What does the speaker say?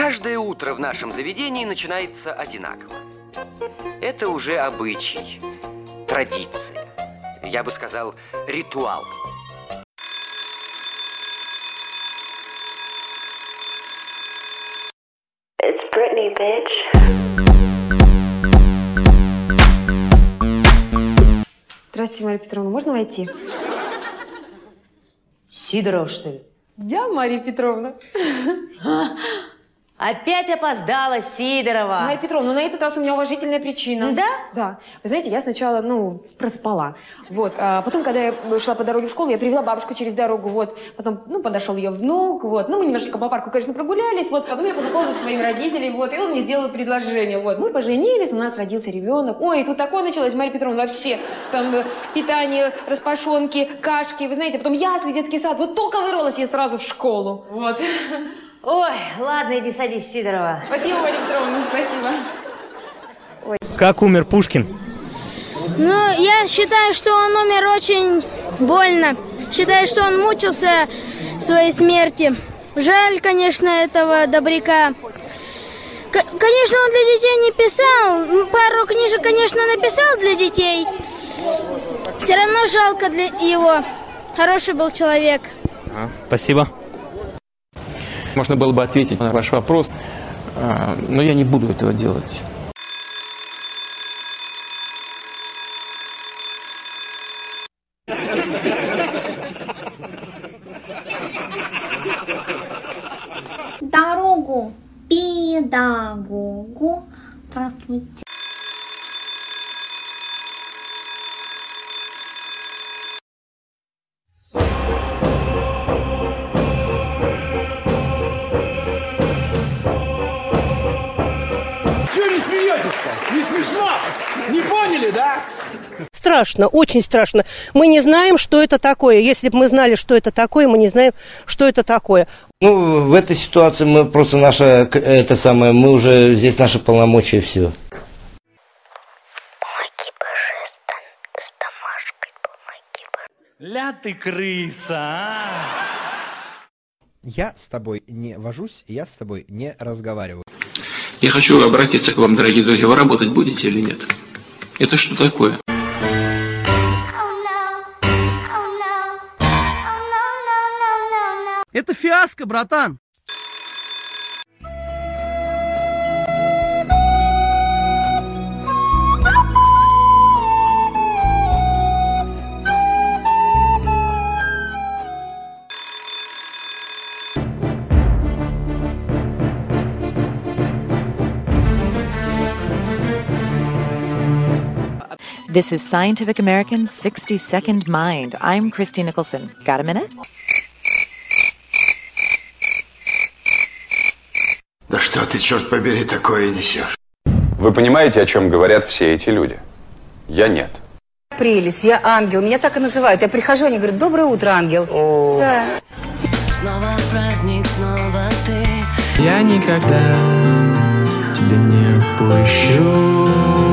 Каждое утро в нашем заведении начинается одинаково. Это уже обычай, традиция. Я бы сказал, ритуал. It's Britney, bitch. Здравствуйте, Мария Петровна, можно войти? Сидорова, что ли? Я Мария Петровна. Опять опоздала, Сидорова. Мария Петровна, на этот раз у меня уважительная причина. Да? Да. Вы знаете, я сначала, проспала. Вот. А потом, когда я шла по дороге в школу, я привела бабушку через дорогу. Вот. Потом, подошел ее внук. Вот. Мы немножечко по парку, конечно, прогулялись. Вот. Потом я познакомилась со своими родителями. Вот. И он мне сделал предложение. Вот. Мы поженились, у нас родился ребенок. Ой, тут такое началось, Мария Петровна, вообще. Там питание, распашонки, кашки. Вы знаете, потом ясли, детский сад. Вот только вырвалась я сразу в школу. Вот. Ой, ладно, иди садись, Сидорова. Спасибо, Мария Петровна, спасибо. Ой. Как умер Пушкин? Я считаю, что он умер очень больно. Считаю, что он мучился своей смерти. Жаль, конечно, этого добряка. Конечно, он для детей не писал. Пару книжек, конечно, написал для детей. Все равно жалко для его. Хороший был человек. Спасибо. Можно было бы ответить на ваш вопрос, но я не буду этого делать. Дорогу педагогу. Здравствуйте. Не смешно? Не поняли, да? Страшно, очень страшно. Мы не знаем, что это такое. Если бы мы знали, что это такое, мы не знаем, что это такое. В этой ситуации мы просто мы уже здесь наши полномочия и все. Помоги, божественно, с домашкой помоги. Ля ты крыса, Я с тобой не вожусь, я с тобой не разговариваю. Я хочу обратиться к вам, дорогие друзья. Вы работать будете или нет? Это что такое? Это фиаско, братан. This is Scientific American's 60-Second Mind. I'm Christy Nicholson. Got a minute? Да что ты, черт побери, такое несешь? Вы понимаете, о чем говорят все эти люди? Я нет. Прелесть, я ангел. Меня так и называют. Я прихожу, они говорят: доброе утро, ангел. Да. Снова праздник, снова ты. Я никогда тебя не отпущу.